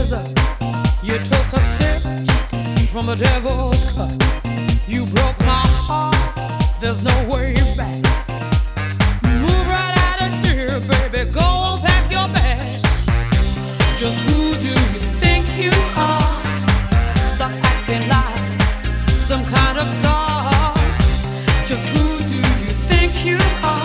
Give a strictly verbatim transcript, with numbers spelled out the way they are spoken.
'cause uh, you took a sip from the devil's cup. You broke my heart, there's no way back. Move right out of here, baby, go and pack your bags. Just who do you think you are? Stop acting like some kind of star. Just who do you think you are?